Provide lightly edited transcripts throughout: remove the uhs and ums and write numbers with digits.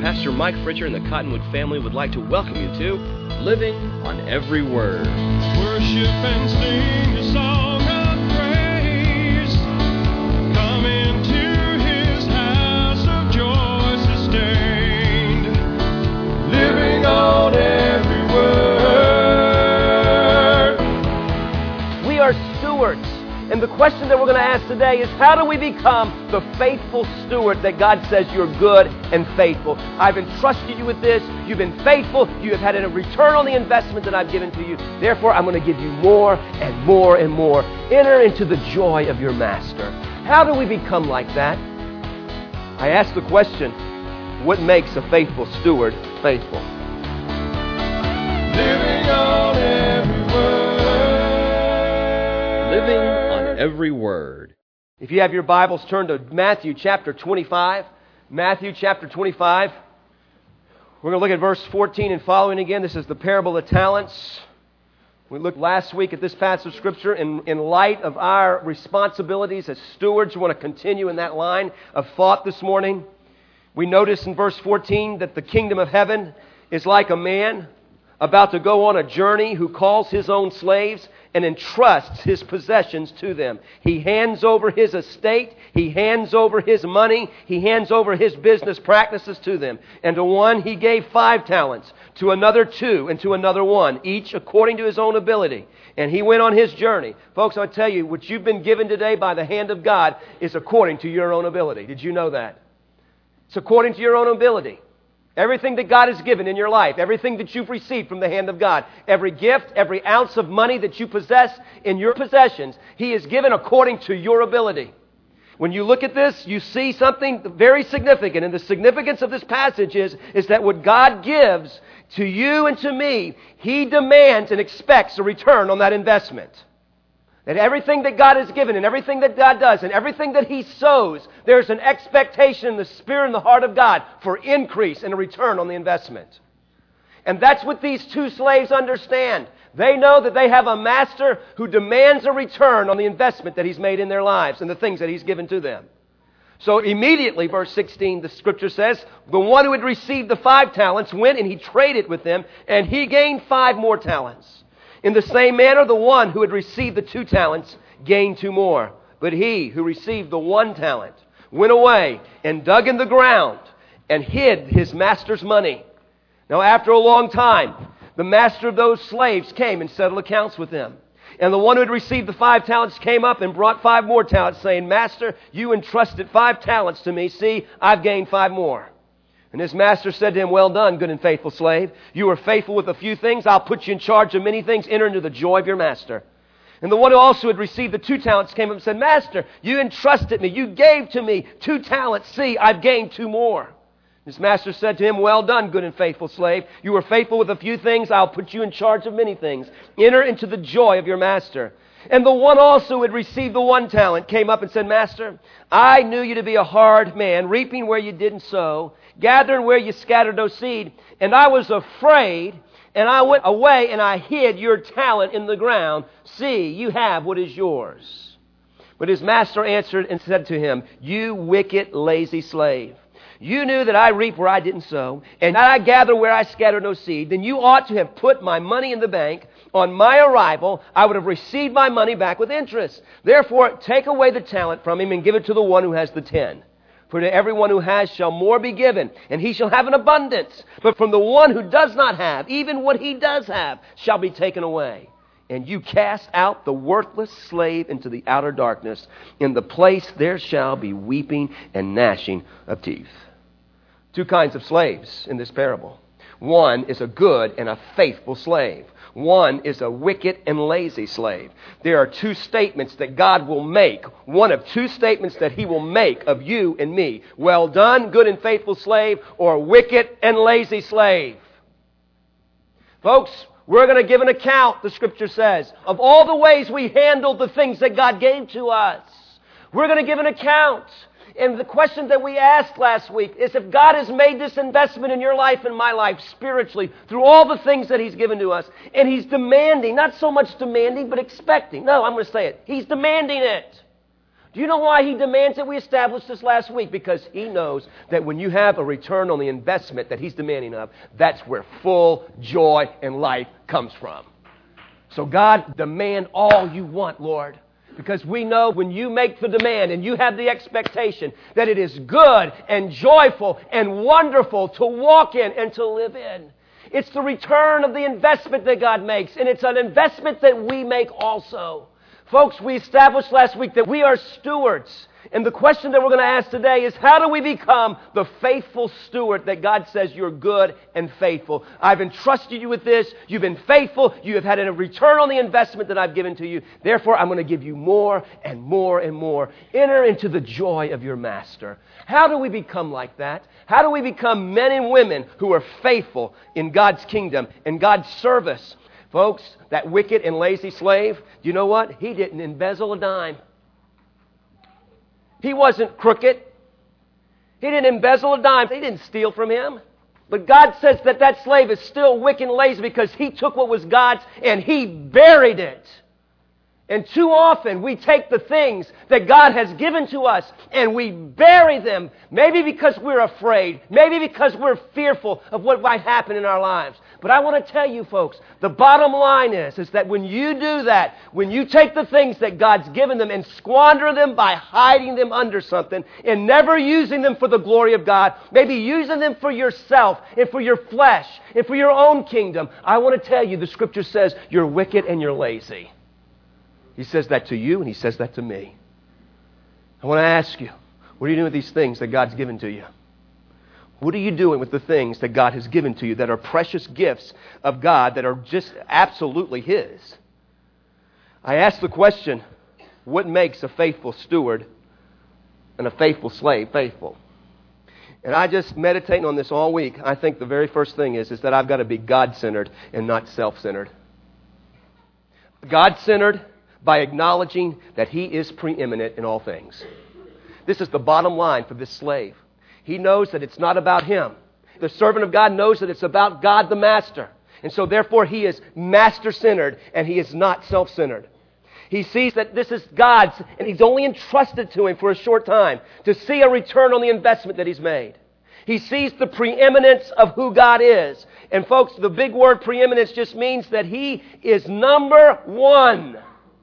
Pastor Mike Fritcher and the Cottonwood family would like to welcome you to Living on Every Word. Worship and sing a song of praise. Come into His house of joy sustained. Living on every word. We are stewards. And the question that we're going to ask today is, how do we become the faithful steward that God says you're good and faithful? I've entrusted you with this. You've been faithful. You have had a return on the investment that I've given to you. Therefore, I'm going to give you more and more and more. Enter into the joy of your master. How do we become like that? I ask the question, what makes a faithful steward faithful? Living on every word. Living on Every Word. If you have your Bibles, turn to Matthew chapter 25. Matthew chapter 25. We're going to look at verse 14 and following again. This is the parable of talents. We looked last week at this passage of Scripture in light of our responsibilities as stewards. We want to continue in that line of thought this morning. We notice in verse 14 that the kingdom of heaven is like a man about to go on a journey who calls his own slaves and entrusts his possessions to them. He hands over his estate, he hands over his money, he hands over his business practices to them. And to one he gave 5 talents, to another 2, and to another 1, each according to his own ability. And he went on his journey. Folks, I tell you, what you've been given today by the hand of God is according to your own ability. Did you know that? It's according to your own ability. Everything that God has given in your life, everything that you've received from the hand of God, every gift, every ounce of money that you possess in your possessions, He has given according to your ability. When you look at this, you see something very significant. And the significance of this passage is that what God gives to you and to me, He demands and expects a return on that investment. That everything that God has given and everything that God does and everything that He sows, there's an expectation in the spirit and the heart of God for increase and a return on the investment. And that's what these 2 slaves understand. They know that they have a master who demands a return on the investment that He's made in their lives and the things that He's given to them. So immediately, verse 16, the Scripture says, the one who had received the 5 talents went and he traded with them, and he gained 5 more talents. In the same manner, the one who had received the 2 talents gained 2 more. But he who received the 1 talent went away and dug in the ground and hid his master's money. Now, after a long time, the master of those slaves came and settled accounts with them. And the one who had received the 5 talents came up and brought 5 more talents, saying, Master, you entrusted 5 talents to me. See, I've gained 5 more. And his master said to him, well done, good and faithful slave. You are faithful with a few things. I'll put you in charge of many things. Enter into the joy of your master. And the one who also had received the 2 talents came up and said, Master, you entrusted me. You gave to me 2 talents. See, I've gained 2 more. His master said to him, well done, good and faithful slave. You were faithful with a few things. I'll put you in charge of many things. Enter into the joy of your master. And the one also who had received the 1 talent came up and said, Master, I knew you to be a hard man, reaping where you didn't sow, gathering where you scattered no seed. And I was afraid, and I went away and I hid your talent in the ground. See, you have what is yours. But his master answered and said to him, you wicked, lazy slave. You knew that I reap where I didn't sow, and that I gather where I scattered no seed. Then you ought to have put my money in the bank. On my arrival, I would have received my money back with interest. Therefore, take away the talent from him and give it to the one who has the 10. For to everyone who has shall more be given, and he shall have an abundance. But from the one who does not have, even what he does have shall be taken away. And you cast out the worthless slave into the outer darkness. In the place there shall be weeping and gnashing of teeth. 2 kinds of slaves in this parable. One is a good and a faithful slave. One is a wicked and lazy slave. There are 2 statements that God will make. One of 2 statements that He will make of you and me. Well done, good and faithful slave, or wicked and lazy slave. Folks, we're going to give an account, the Scripture says, of all the ways we handled the things that God gave to us. We're going to give an account. And the question that we asked last week is, if God has made this investment in your life and my life spiritually through all the things that He's given to us, and He's demanding, not so much demanding, but expecting. No, I'm going to say it. He's demanding it. Do you know why He demands it? We established this last week. Because He knows that when you have a return on the investment that He's demanding of, that's where full joy and life comes from. So God, demand all you want, Lord. Because we know when you make the demand and you have the expectation that it is good and joyful and wonderful to walk in and to live in. It's the return of the investment that God makes, and it's an investment that we make also. Folks, we established last week that we are stewards. And the question that we're going to ask today is, how do we become the faithful steward that God says you're good and faithful? I've entrusted you with this. You've been faithful. You have had a return on the investment that I've given to you. Therefore, I'm going to give you more and more and more. Enter into the joy of your master. How do we become like that? How do we become men and women who are faithful in God's kingdom and God's service? Folks, that wicked and lazy slave, you know what? He didn't embezzle a dime. He wasn't crooked. He didn't embezzle a dime. They didn't steal from him. But God says that that slave is still wicked and lazy because he took what was God's and he buried it. And too often we take the things that God has given to us and we bury them. Maybe because we're afraid. Maybe because we're fearful of what might happen in our lives. But I want to tell you folks, the bottom line is that when you do that, when you take the things that God's given them and squander them by hiding them under something and never using them for the glory of God, maybe using them for yourself and for your flesh and for your own kingdom, I want to tell you the Scripture says you're wicked and you're lazy. He says that to you and He says that to me. I want to ask you, what are you doing with these things that God's given to you? What are you doing with the things that God has given to you that are precious gifts of God that are just absolutely His? I ask the question, what makes a faithful steward and a faithful slave faithful? And I just meditating on this all week. I think the very first thing is that I've got to be God-centered and not self-centered. God-centered by acknowledging that He is preeminent in all things. This is the bottom line for this slave. He knows that it's not about him. The servant of God knows that it's about God the Master. And so therefore he is master-centered and he is not self-centered. He sees that this is God's and He's only entrusted to him for a short time to see a return on the investment that he's made. He sees the preeminence of who God is. And folks, the big word preeminence just means that He is number one.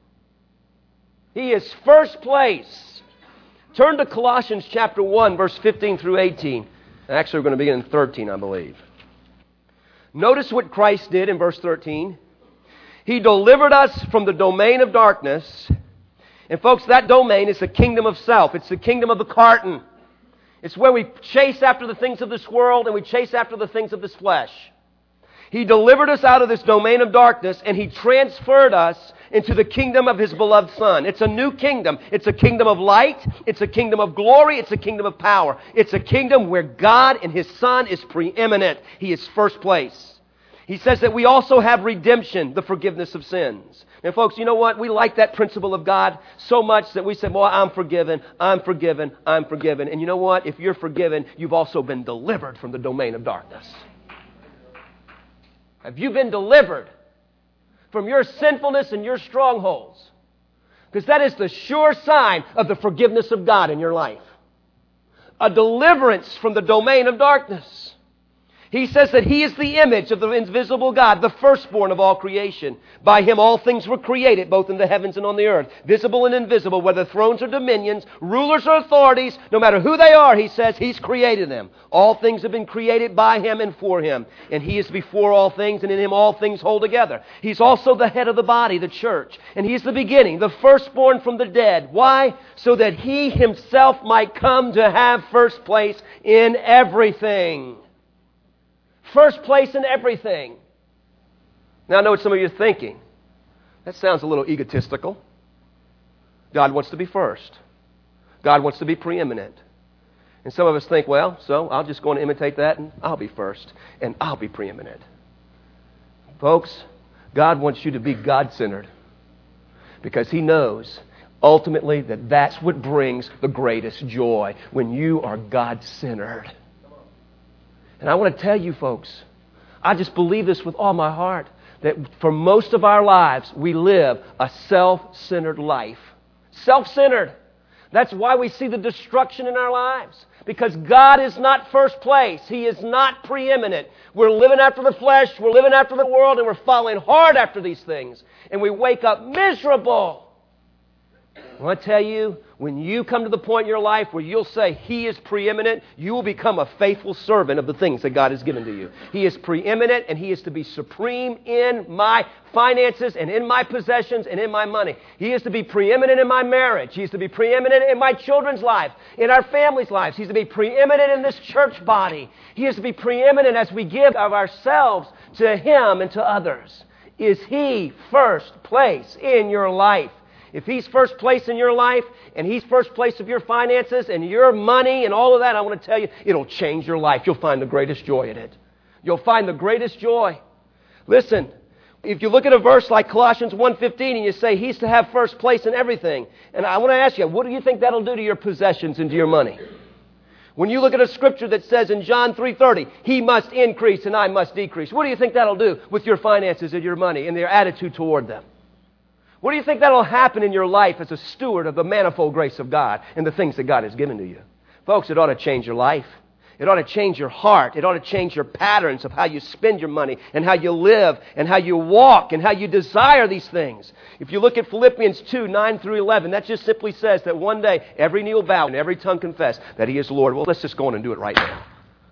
He is first place. Turn to Colossians chapter 1, verse 15 through 18. Actually, we're going to begin in 13, I believe. Notice what Christ did in verse 13. He delivered us from the domain of darkness. And folks, that domain is the kingdom of self. It's the kingdom of the carton. It's where we chase after the things of this world and we chase after the things of this flesh. He delivered us out of this domain of darkness and He transferred us into the kingdom of His beloved Son. It's a new kingdom. It's a kingdom of light. It's a kingdom of glory. It's a kingdom of power. It's a kingdom where God and His Son is preeminent. He is first place. He says that we also have redemption, the forgiveness of sins. And folks, you know what? We like that principle of God so much that we say, boy, I'm forgiven, I'm forgiven, I'm forgiven. And you know what? If you're forgiven, you've also been delivered from the domain of darkness. Have you been delivered from your sinfulness and your strongholds? Because that is the sure sign of the forgiveness of God in your life. A deliverance from the domain of darkness. He says that He is the image of the invisible God, the firstborn of all creation. By Him all things were created, both in the heavens and on the earth, visible and invisible, whether thrones or dominions, rulers or authorities, no matter who they are, He says He's created them. All things have been created by Him and for Him. And He is before all things, and in Him all things hold together. He's also the head of the body, the church. And He is the beginning, the firstborn from the dead. Why? So that He Himself might come to have first place in everything. First place in everything. Now I know what some of you are thinking. That sounds a little egotistical. God wants to be first. God wants to be preeminent. And some of us think, well, so I'll just go and imitate that and I'll be first and I'll be preeminent. Folks, God wants you to be God-centered because He knows ultimately that that's what brings the greatest joy when you are God-centered. And I want to tell you folks, I just believe this with all my heart, that for most of our lives, we live a self-centered life. Self-centered. That's why we see the destruction in our lives. Because God is not first place. He is not preeminent. We're living after the flesh, we're living after the world, and we're following hard after these things. And we wake up miserable. I want to tell you, when you come to the point in your life where you'll say He is preeminent, you will become a faithful servant of the things that God has given to you. He is preeminent, and He is to be supreme in my finances and in my possessions and in my money. He is to be preeminent in my marriage. He is to be preeminent in my children's lives, in our families' lives. He's to be preeminent in this church body. He is to be preeminent as we give of ourselves to Him and to others. Is He first place in your life? If He's first place in your life, and He's first place of your finances and your money and all of that, I want to tell you, it'll change your life. You'll find the greatest joy in it. You'll find the greatest joy. Listen, if you look at a verse like Colossians 1:15 and you say He's to have first place in everything, and I want to ask you, what do you think that'll do to your possessions and to your money? When you look at a scripture that says in John 3:30, He must increase and I must decrease, what do you think that'll do with your finances and your money and your attitude toward them? What do you think that'll happen in your life as a steward of the manifold grace of God and the things that God has given to you? Folks, it ought to change your life. It ought to change your heart. It ought to change your patterns of how you spend your money and how you live and how you walk and how you desire these things. If you look at Philippians 2:9 through 11, that just simply says that one day every knee will bow and every tongue confess that He is Lord. Well, let's just go on and do it right now.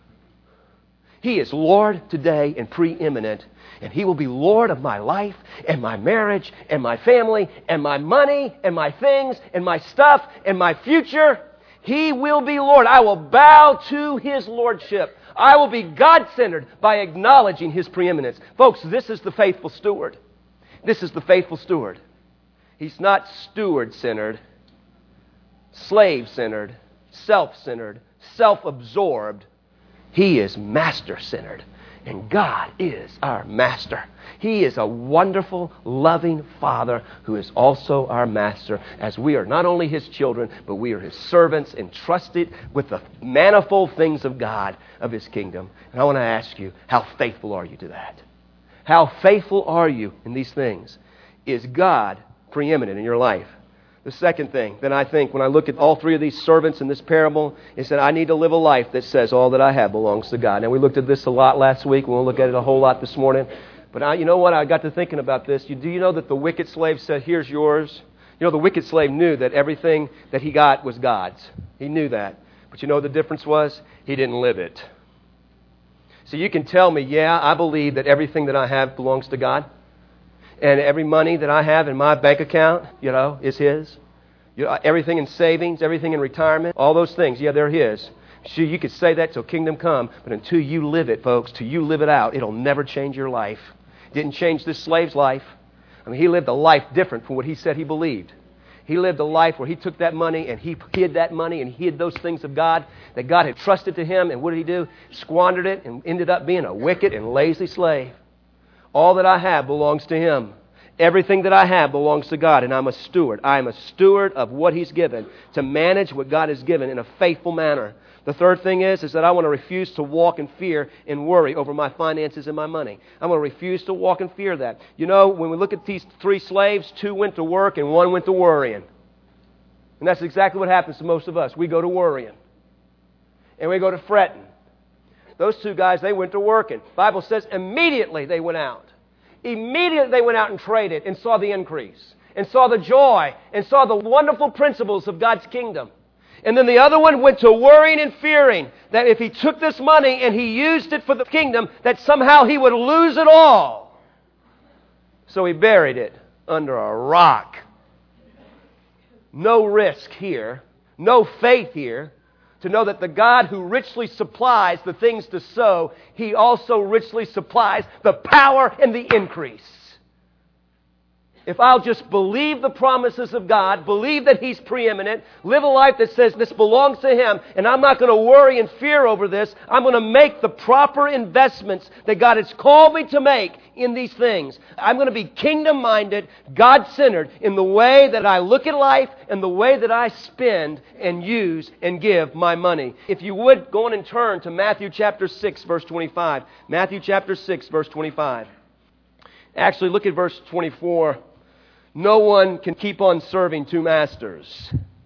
He is Lord today and preeminent. And He will be Lord of my life and my marriage and my family and my money and my things and my stuff and my future. He will be Lord. I will bow to His lordship. I will be God-centered by acknowledging His preeminence. Folks, this is the faithful steward. This is the faithful steward. He's not steward-centered, slave-centered, self-centered, self-absorbed. He is master-centered. And God is our master. He is a wonderful, loving Father who is also our master, as we are not only His children, but we are His servants entrusted with the manifold things of God, of His kingdom. And I want to ask you, how faithful are you to that? How faithful are you in these things? Is God preeminent in your life? The second thing that I think when I look at all three of these servants in this parable is that I need to live a life that says all that I have belongs to God. Now, we looked at this a lot last week. We'll look at it a whole lot this morning. But you know what? I got to thinking about this. Do you know that the wicked slave said, here's yours? You know, the wicked slave knew that everything that he got was God's. He knew that. But you know what the difference was? He didn't live it. So you can tell me, yeah, I believe that everything that I have belongs to God. And every money that I have in my bank account, is His. Everything in savings, everything in retirement, all those things, yeah, they're His. Sure, you could say that till kingdom come, but until you live it, folks, till you live it out, it'll never change your life. It didn't change this slave's life. I mean, he lived a life different from what he said he believed. He lived a life where he took that money and he hid that money and hid those things of God that God had trusted to him. And what did he do? Squandered it and ended up being a wicked and lazy slave. All that I have belongs to Him. Everything that I have belongs to God, and I'm a steward. I am a steward of what He's given, to manage what God has given in a faithful manner. The third thing is that I want to refuse to walk in fear and worry over my finances and my money. I'm going to refuse to walk in fear of that. You know, when we look at these three slaves, 2 went to work and 1 went to worrying. And that's exactly what happens to most of us. We go to worrying. And we go to fretting. Those 2 guys, they went to working. The Bible says immediately they went out. Immediately they went out and traded and saw the increase and saw the joy and saw the wonderful principles of God's kingdom. And then the other one went to worrying and fearing that if he took this money and he used it for the kingdom, that somehow he would lose it all. So he buried it under a rock. No risk here, no faith here, to know that the God who richly supplies the things to sow, He also richly supplies the power and the increase. If I'll just believe the promises of God, believe that He's preeminent, live a life that says this belongs to Him, and I'm not going to worry and fear over this, I'm going to make the proper investments that God has called me to make in these things. I'm going to be kingdom-minded, God-centered in the way that I look at life and the way that I spend and use and give my money. If you would, go on and turn to Matthew chapter 6, verse 25. Matthew chapter 6, verse 25. Actually, look at verse 24. No one can keep on serving 2 masters.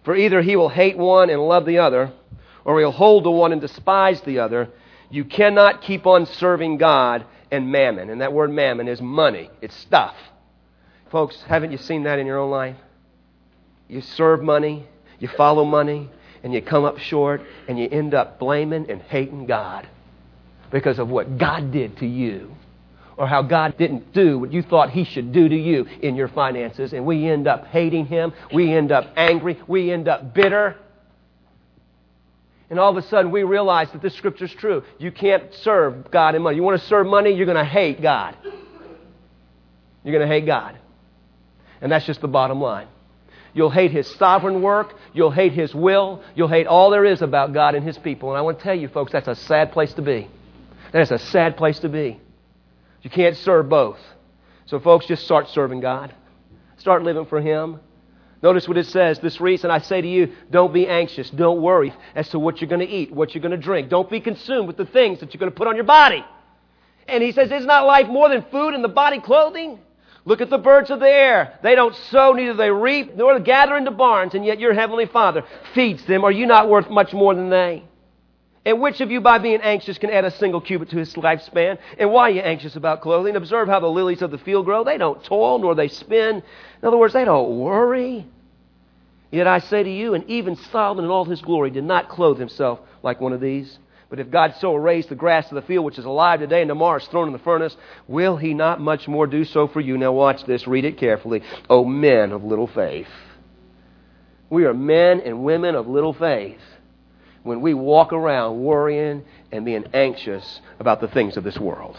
For either he will hate one and love the other, or he'll hold to one and despise the other. You cannot keep on serving God and mammon. And that word mammon is money. It's stuff. Folks, haven't you seen that in your own life? You serve money, you follow money, and you come up short, and you end up blaming and hating God because of what God did to you, or how God didn't do what you thought He should do to you in your finances, and we end up hating Him, we end up angry, we end up bitter. And all of a sudden we realize that this Scripture is true. You can't serve God and money. You want to serve money, you're going to hate God. You're going to hate God. And that's just the bottom line. You'll hate His sovereign work. You'll hate His will. You'll hate all there is about God and His people. And I want to tell you, folks, that's a sad place to be. That is a sad place to be. You can't serve both. So, folks, just start serving God. Start living for Him. Notice what it says. This reason I say to you, don't be anxious. Don't worry as to what you're going to eat, what you're going to drink. Don't be consumed with the things that you're going to put on your body. And He says, is not life more than food and the body clothing? Look at the birds of the air. They don't sow, neither they reap, nor gather into barns, and yet your heavenly Father feeds them. Are you not worth much more than they? And which of you, by being anxious, can add a single cubit to his lifespan? And why are you anxious about clothing? Observe how the lilies of the field grow. They don't toil, nor they spin. In other words, they don't worry. Yet I say to you, and even Solomon in all his glory did not clothe himself like one of these. But if God so arrays the grass of the field, which is alive today and tomorrow is thrown in the furnace, will He not much more do so for you? Now watch this. Read it carefully. O men of little faith. We are men and women of little faith when we walk around worrying and being anxious about the things of this world.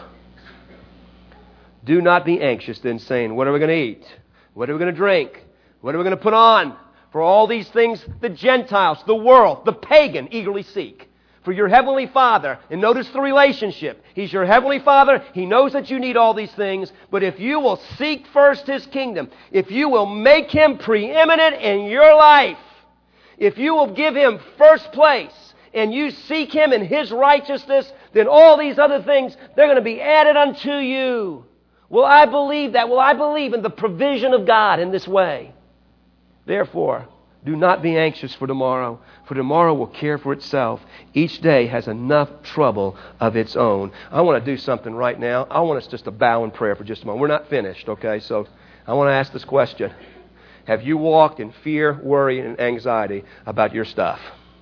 Do not be anxious then, saying, what are we going to eat? What are we going to drink? What are we going to put on? For all these things the Gentiles, the world, the pagan eagerly seek. For your Heavenly Father, and notice the relationship. He's your Heavenly Father. He knows that you need all these things. But if you will seek first His kingdom, if you will make Him preeminent in your life, if you will give Him first place, and you seek Him in His righteousness, then all these other things, they're going to be added unto you. Will I believe that? Will I believe in the provision of God in this way? Therefore, do not be anxious for tomorrow will care for itself. Each day has enough trouble of its own. I want to do something right now. I want us just to bow in prayer for just a moment. We're not finished, okay? So I want to ask this question. Have you walked in fear, worry, and anxiety about your stuff?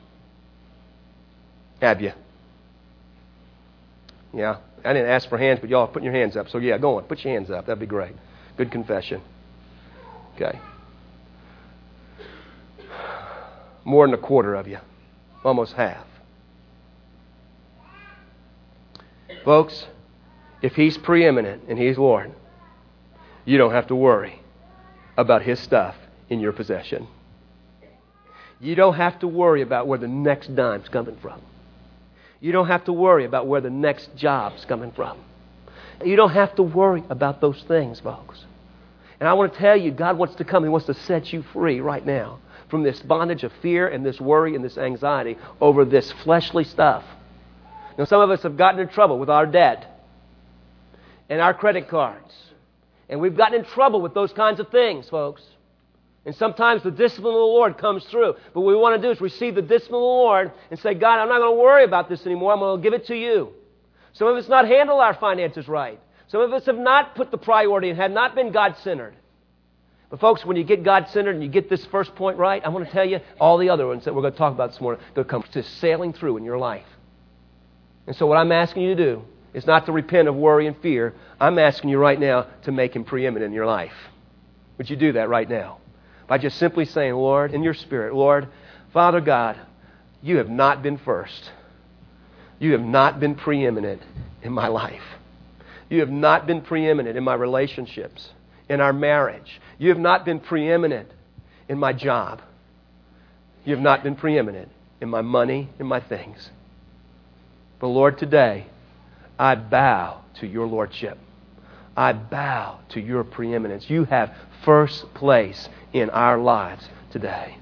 Have you? Yeah. I didn't ask for hands, but y'all are putting your hands up. So yeah, go on. Put your hands up. That'd be great. Good confession. Okay. More than a quarter of you. Almost half. Folks, if He's preeminent and He's Lord, you don't have to worry about His stuff in your possession. You don't have to worry about where the next dime's coming from. You don't have to worry about where the next job's coming from. You don't have to worry about those things, folks. And I want to tell you, God wants to come. He wants to set you free right now from this bondage of fear and this worry and this anxiety over this fleshly stuff. Now, some of us have gotten in trouble with our debt and our credit cards. And we've gotten in trouble with those kinds of things, folks. And sometimes the discipline of the Lord comes through. But what we want to do is receive the discipline of the Lord and say, God, I'm not going to worry about this anymore. I'm going to give it to you. Some of us not handle our finances right. Some of us have not put the priority and have not been God-centered. But folks, when you get God-centered and you get this first point right, I want to tell you all the other ones that we're going to talk about this morning, they'll come just sailing through in your life. And so what I'm asking you to do is not to repent of worry and fear. I'm asking you right now to make Him preeminent in your life. Would you do that right now? By just simply saying, Lord, in your spirit, Lord, Father God, you have not been first. You have not been preeminent in my life. You have not been preeminent in my relationships, in our marriage. You have not been preeminent in my job. You have not been preeminent in my money, in my things. But Lord, today, I bow to your lordship. I bow to your preeminence. You have first place in our lives today.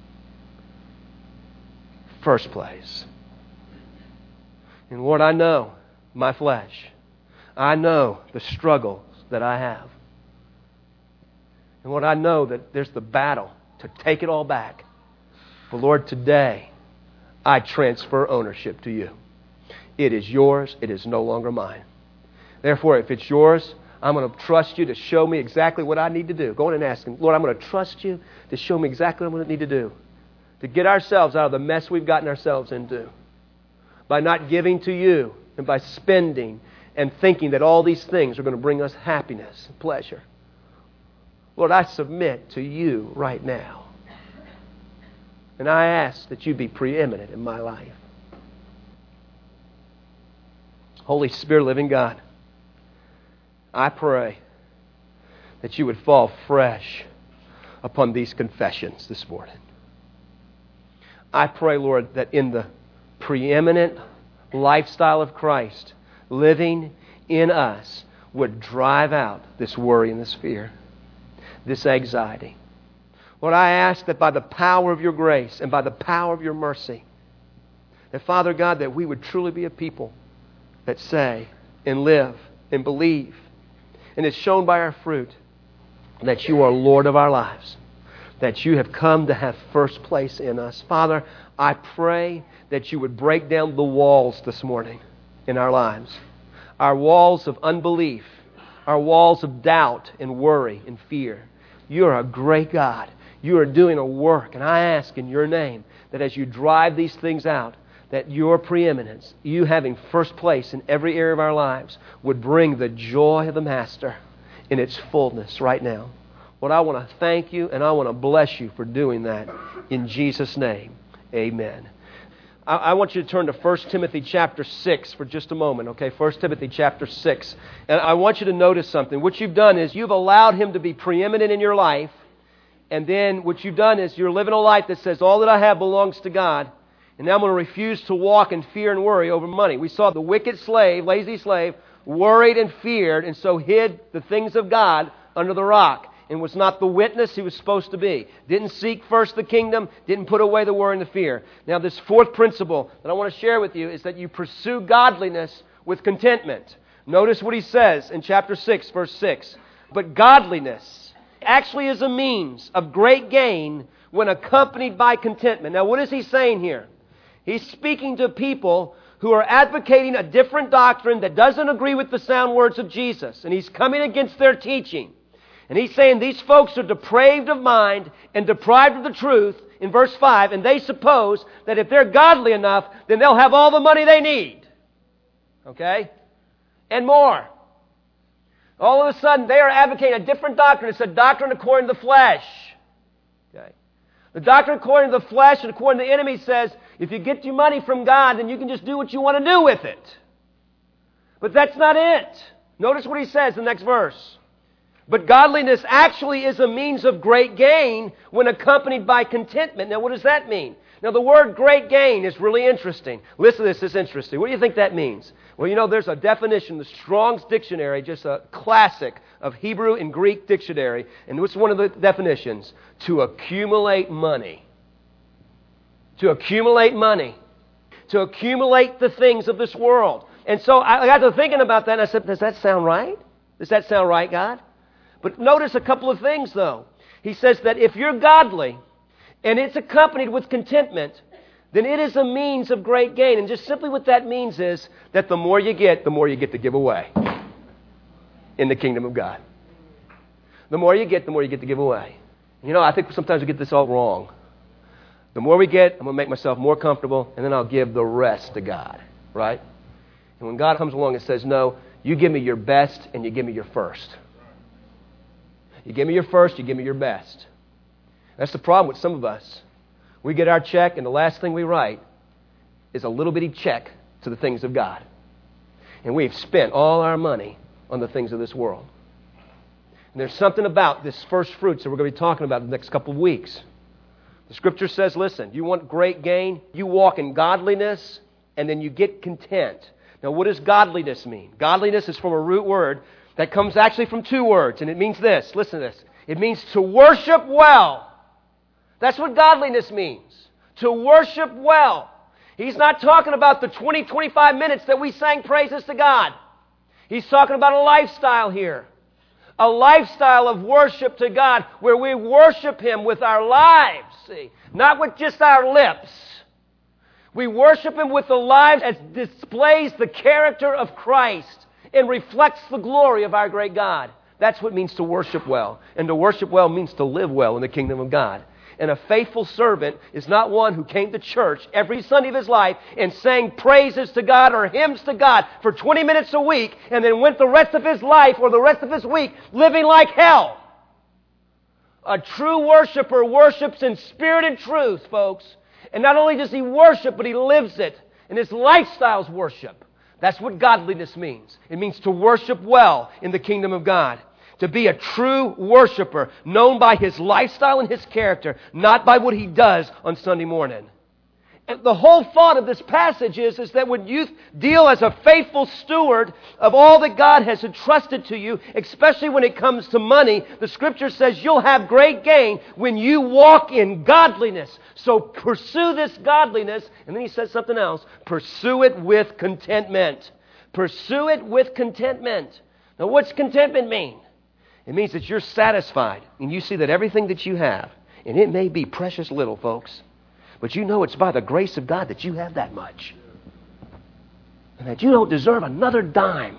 First place. And Lord, I know my flesh. I know the struggles that I have. And Lord, I know that there's the battle to take it all back. But Lord, today, I transfer ownership to you. It is yours. It is no longer mine. Therefore, if it's yours, I'm going to trust you to show me exactly what I need to do. Go in and ask Him, Lord, I'm going to trust you to show me exactly what I need to do to get ourselves out of the mess we've gotten ourselves into by not giving to you and by spending and thinking that all these things are going to bring us happiness and pleasure. Lord, I submit to you right now. And I ask that you be preeminent in my life. Holy Spirit, living God, I pray that you would fall fresh upon these confessions this morning. I pray, Lord, that in the preeminent lifestyle of Christ, living in us would drive out this worry and this fear, this anxiety. Lord, I ask that by the power of your grace and by the power of your mercy, that, Father God, that we would truly be a people that say and live and believe, and it's shown by our fruit, that you are Lord of our lives, that you have come to have first place in us. Father, I pray that you would break down the walls this morning in our lives, our walls of unbelief, our walls of doubt and worry and fear. You are a great God. You are doing a work, and I ask in your name that as you drive these things out, that your preeminence, you having first place in every area of our lives, would bring the joy of the Master in its fullness right now. Lord, I want to thank you and I want to bless you for doing that. In Jesus' name, amen. I want you to turn to 1 Timothy chapter 6 for just a moment, okay? 1 Timothy chapter 6. And I want you to notice something. What you've done is you've allowed Him to be preeminent in your life. And then what you've done is you're living a life that says all that I have belongs to God. And now I'm going to refuse to walk in fear and worry over money. We saw the wicked slave, lazy slave, worried and feared, and so hid the things of God under the rock, and was not the witness he was supposed to be. Didn't seek first the kingdom, didn't put away the worry and the fear. Now this fourth principle that I want to share with you is that you pursue godliness with contentment. Notice what he says in chapter 6, verse 6. But godliness actually is a means of great gain when accompanied by contentment. Now what is he saying here? He's speaking to people who are advocating a different doctrine that doesn't agree with the sound words of Jesus. And he's coming against their teaching. And he's saying these folks are depraved of mind and deprived of the truth in verse 5. And they suppose that if they're godly enough, then they'll have all the money they need. Okay? And more. All of a sudden, they are advocating a different doctrine. It's a doctrine according to the flesh. Okay? The doctrine according to the flesh and according to the enemy says, if you get your money from God, then you can just do what you want to do with it. But that's not it. Notice what he says in the next verse. But godliness actually is a means of great gain when accompanied by contentment. Now, what does that mean? Now, the word great gain is really interesting. Listen to this, it's interesting. What do you think that means? Well, you know, there's a definition, the Strong's Dictionary, just a classic of Hebrew and Greek dictionary. And what's one of the definitions? To accumulate money. To accumulate money. To accumulate the things of this world. And so I got to thinking about that, and I said, does that sound right? Does that sound right, God? But notice a couple of things, though. He says that if you're godly, and it's accompanied with contentment, then it is a means of great gain. And just simply what that means is that the more you get to give away in the kingdom of God. The more you get to give away. You know, I think sometimes we get this all wrong. The more we get, I'm going to make myself more comfortable, and then I'll give the rest to God, right? And when God comes along and says, no, you give me your best and you give me your first. You give me your first, you give me your best. That's the problem with some of us. We get our check, and the last thing we write is a little bitty check to the things of God. And we've spent all our money on the things of this world. And there's something about this first fruits that we're going to be talking about in the next couple of weeks. The Scripture says, listen, you want great gain? You walk in godliness, and then you get content. Now, what does godliness mean? Godliness is from a root word that comes actually from two words, and it means this. Listen to this. It means to worship well. That's what godliness means. To worship well. He's not talking about the 20, 25 minutes that we sang praises to God. He's talking about a lifestyle here. A lifestyle of worship to God where we worship Him with our lives, see, not with just our lips. We worship Him with the lives that displays the character of Christ and reflects the glory of our great God. That's what it means to worship well. And to worship well means to live well in the kingdom of God. And a faithful servant is not one who came to church every Sunday of his life and sang praises to God or hymns to God for 20 minutes a week and then went the rest of his life or the rest of his week living like hell. A true worshiper worships in spirit and truth, folks. And not only does he worship, but he lives it. And his lifestyle's worship. That's what godliness means. It means to worship well in the kingdom of God. To be a true worshiper, known by his lifestyle and his character, not by what he does on Sunday morning. And the whole thought of this passage is that when you deal as a faithful steward of all that God has entrusted to you, especially when it comes to money, the Scripture says you'll have great gain when you walk in godliness. So pursue this godliness, and then he says something else. Pursue it with contentment. Pursue it with contentment. Now what's contentment mean? It means that you're satisfied and you see that everything that you have, and it may be precious little, folks, but you know it's by the grace of God that you have that much. And that you don't deserve another dime.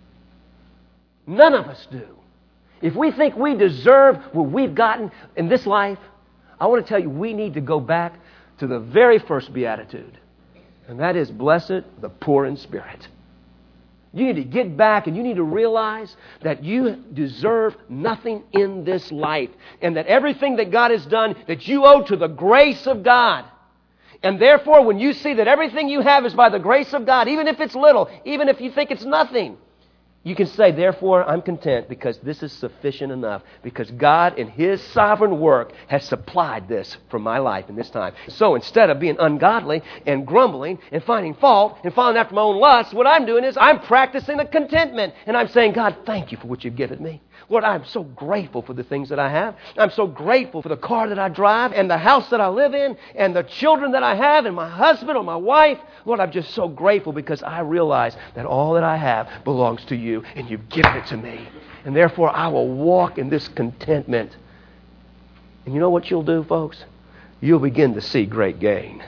None of us do. If we think we deserve what we've gotten in this life, I want to tell you we need to go back to the very first beatitude. And that is, blessed the poor in spirit. You need to get back and you need to realize that you deserve nothing in this life. And that everything that God has done, that you owe to the grace of God. And therefore, when you see that everything you have is by the grace of God, even if it's little, even if you think it's nothing, you can say, therefore, I'm content because this is sufficient enough. Because God, in His sovereign work, has supplied this for my life in this time. So instead of being ungodly and grumbling and finding fault and following after my own lusts, what I'm doing is I'm practicing a contentment. And I'm saying, God, thank you for what you've given me. Lord, I'm so grateful for the things that I have. I'm so grateful for the car that I drive and the house that I live in and the children that I have and my husband or my wife. Lord, I'm just so grateful because I realize that all that I have belongs to you and you've given it to me. And therefore, I will walk in this contentment. And you know what you'll do, folks? You'll begin to see great gain.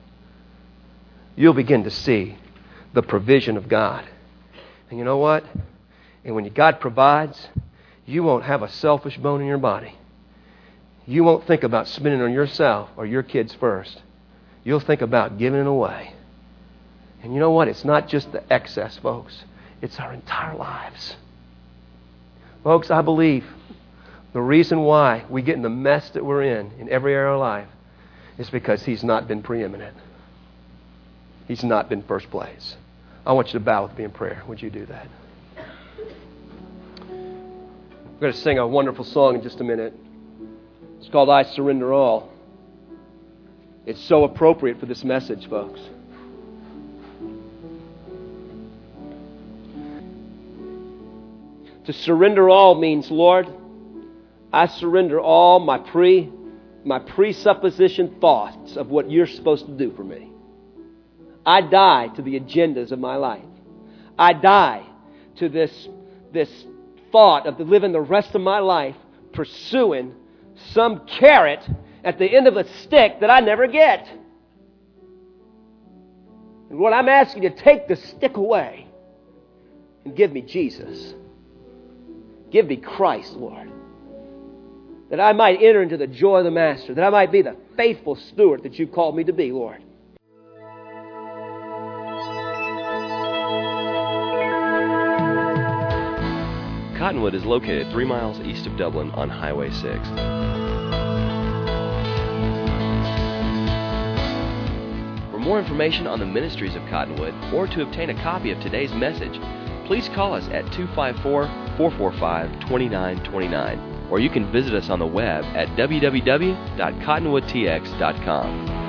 You'll begin to see the provision of God. And you know what? And when God provides, you won't have a selfish bone in your body. You won't think about spending on yourself or your kids first. You'll think about giving it away. And you know what? It's not just the excess, folks. It's our entire lives. Folks, I believe the reason why we get in the mess that we're in every area of our life is because He's not been preeminent. He's not been first place. I want you to bow with me in prayer. Would you do that? We're going to sing a wonderful song in just a minute. It's called I Surrender All. It's so appropriate for this message, folks. To surrender all means, Lord, I surrender all my presupposition thoughts of what you're supposed to do for me. I die to the agendas of my life. I die to this thought of living the rest of my life pursuing some carrot at the end of a stick that I never get. And Lord, I'm asking you to take the stick away and give me Jesus. Give me Christ, Lord. That I might enter into the joy of the Master. That I might be the faithful steward that you called me to be, Lord. Cottonwood is located 3 miles east of Dublin on Highway 6. For more information on the ministries of Cottonwood or to obtain a copy of today's message, please call us at 254-445-2929, or you can visit us on the web at www.cottonwoodtx.com.